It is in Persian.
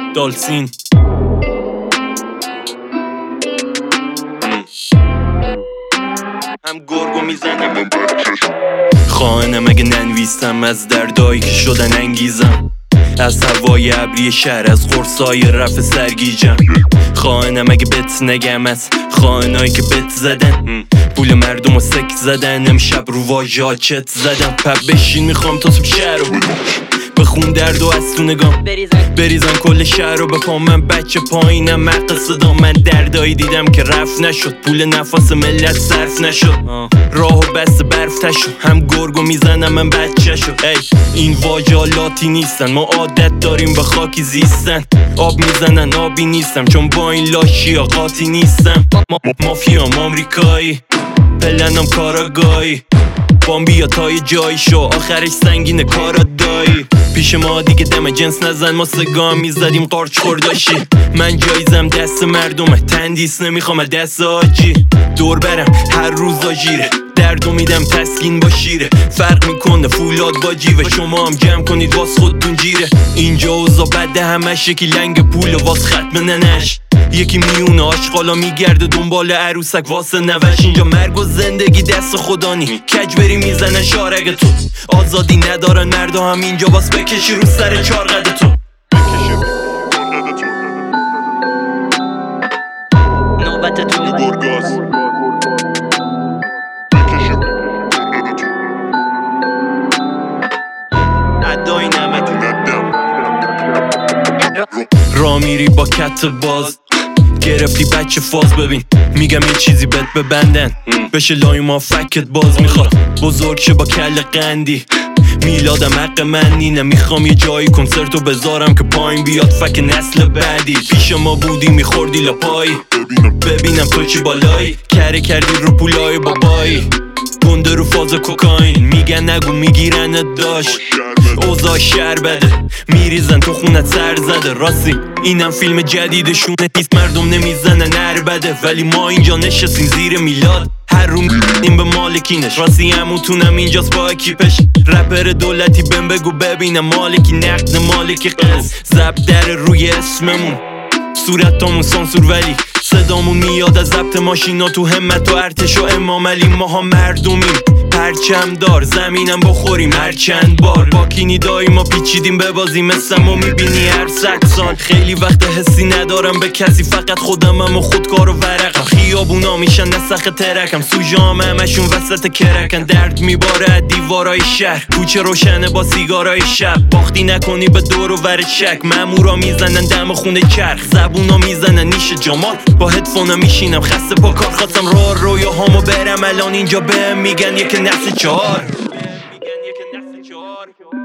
دالسین هم گرگو میزنم خواهنم اگه ننویسم از دردایی که شدن انگیزم، از هوای ابری شهر، از قرصای رفع سرگیجم. خواهنم اگه بت نگم از خواهنایی که بت زدن، پول مردم و سک زدن، امشب رو واژه چت زدم. پب بشین میخوام تا صبح شهر رو بخون درد و از تو نگام بریزن کل شهر رو بپام. من بچه پایینم مرق صدا، من دردایی دیدم که رفت نشد، پول نفاس ملت صرف نشد، راهو بست برف تشو، هم گرگو میزنم من بچه شو. این واژالاتی نیستن، ما عادت داریم به خاکی زیستن. آب میزنن آبی نیستم، چون با این لاشی ها قاطی نیستم. مافیام آمریکایی، پلنم کاراگاهی، بامبی یا تای جایی شو، آخرش سنگین کارا دایی. پیش ما دیگه دم جنس نزن، ما سگام میزدیم قارچ خورداشی. من جایزم دست مردمه، تندیس نمیخوام دست آجی. دور برم هر روز آجیره، دردو میدم تسکین با شیره. فرق میکنه فولاد با جیوه، شما هم جمع کنید واس خودتون جیره. اینجا اوزا بده همش یکی لنگ پول واس ختم ننش، یکی میونه آشغالا میگرده دنبال عروسک واسه نوش. اینجا مرگ و زندگی دست خدا نی، کج بری میزنن شارگ تو. آزادی ندارن مردا هم اینجا، باس بکشی رو سر چارقد تو. نوبت تو گرگاز ادای نمک را میری با کت باز، گرفتی بچه فاز. ببین میگم یه چیزی بهت ببندن، بشه لای ما فکت باز. میخواد بزرگ شه با کل قندی، میلادم حق من نینه. میخوام یه جایی کنسرتو بذارم که پایین بیاد فک نسل بعدی. پیش ما بودی میخوردی لپایی، ببینم تو چی بالایی. کره کردی رو پولای بابایی، گنده رو فاز کوکاین. میگن نگو میگیرن داشت، اوضاع شهر بده، میریزن تو خونت سر زده. راستی اینم فیلم جدیدشونه نیست، مردم نمیزنن هر بده، ولی ما اینجا نشستیم زیر میلاد هر رو میدیم به مالکینش. راستی هموتونم اینجاست با اکیپش، رپر دولتی بهم بگو ببینم مالکی نقد مالکی قز. زب در روی اسممون، صورتامون سانسور ولی صدامون میاد از ضبط ماشینا تو همت و ارتش و امام علی. ماها مردمیم پرچم دار، زمینم بخوریم هر چند بار. با کینی دایی ما پیچیدیم ببازیم، مثل ما میبینی هر 100 سال. خیلی وقت حسی ندارم به کسی، فقط خودمم و خودکار و ورقم. خیابونا میشن نسخ ترکم، سوژام همشون وسط کرکن. درد میباره از دیوارای شهر، کوچه روشنه با سیگارای شب. باختی نکنی به دور و ور چک، مامورا میزنن دم خونه چرخ. زبونا میزنن نیش جمال، با هدفونا میشینم خسته پا کار. خواستم رویاهامو برم الان اینجا بهم میگن یک نسل 4.